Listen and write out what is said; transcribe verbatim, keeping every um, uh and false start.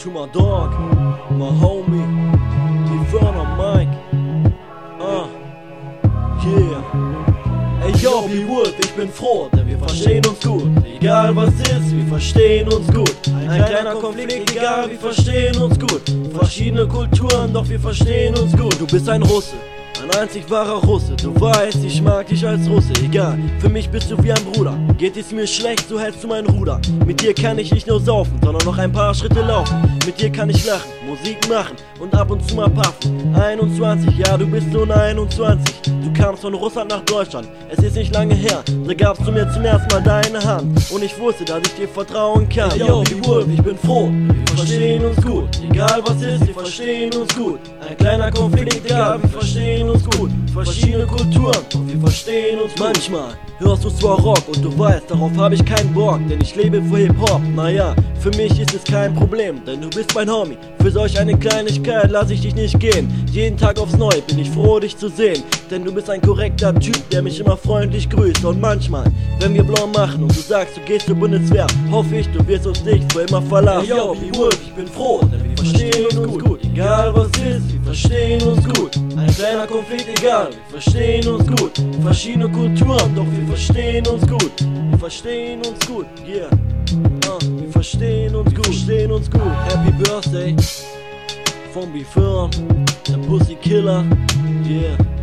to my dog, my homie, die Firma Mike. Ah, yeah. Ey yo, B-Wood, ich bin froh, denn wir verstehen uns gut. Egal was ist, wir verstehen uns gut. Ein kleiner Konflikt, egal, wir verstehen uns gut. Verschiedene Kulturen, doch wir verstehen uns gut. Du bist ein Russe, ein einzig wahrer Russe. Du weißt, ich mag dich als Russe. Egal, für mich bist du wie ein Bruder. Geht es mir schlecht, so hältst du mein Ruder. Mit dir kann ich nicht nur saufen, sondern noch ein paar Schritte laufen. Mit dir kann ich lachen, Musik machen und ab und zu mal puffen. einundzwanzig, ja du bist nun einundzwanzig. Du kamst von Russland nach Deutschland, es ist nicht lange her. Da gabst du mir zum ersten Mal deine Hand und ich wusste, dass ich dir vertrauen kann. Hey, yo, B-Wood, ich bin froh, wir verstehen uns gut. Egal was ist, wir verstehen uns gut. Ein kleiner Konflikt, egal, wir verstehen uns gut. Verschiedene Kulturen, doch wir verstehen uns gut. Manchmal hörst du zwar Rock und du weißt, darauf habe ich keinen Bock, denn ich lebe für Hip-Hop. Naja, für mich ist es kein Problem, denn du bist mein Homie. Für solch eine Kleinigkeit lass ich dich nicht gehen. Jeden Tag aufs Neue bin ich froh, dich zu sehen, denn du bist ein korrekter Typ, der mich immer freundlich grüßt. Und manchmal, wenn wir blau machen und du sagst, du gehst zur Bundeswehr, hoffe ich, du wirst uns nicht für immer verlassen. Hey, yo, B-Wood, ich bin froh, denn wir verstehen uns gut. Egal was ist, wir verstehen uns gut. Ein kleiner Konflikt, egal, wir verstehen uns gut. Verschiedene Kulturen, doch wir verstehen uns gut. Wir verstehen uns gut, yeah. Uh, wir verstehen uns gut, verstehen uns gut. Happy Birthday von B-Firm, der Pussy Killer, yeah.